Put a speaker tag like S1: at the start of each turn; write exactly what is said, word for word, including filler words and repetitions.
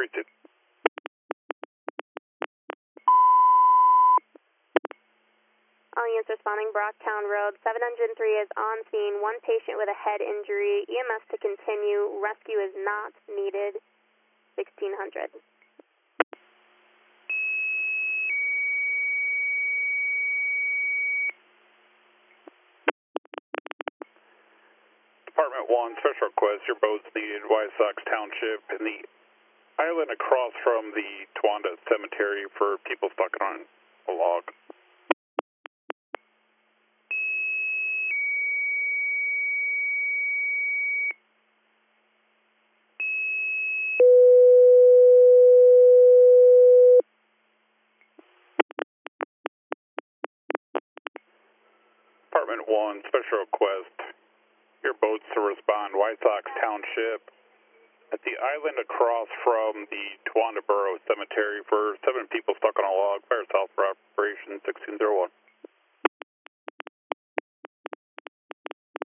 S1: precinct.
S2: All units responding, Brocktown Road. seven oh three is on scene. One patient with a head injury. E M S to continue. Rescue is not needed. sixteen hundred.
S1: Department one, special request. Your boat's needed. White Sox Township in the island across from the Towanda Cemetery for people stuck on a log. Department one, special request. Your boats to respond. White Sox Township at the island across from the Towanda Borough Cemetery for seven people stuck on a log. Fire south for operation sixteen oh one.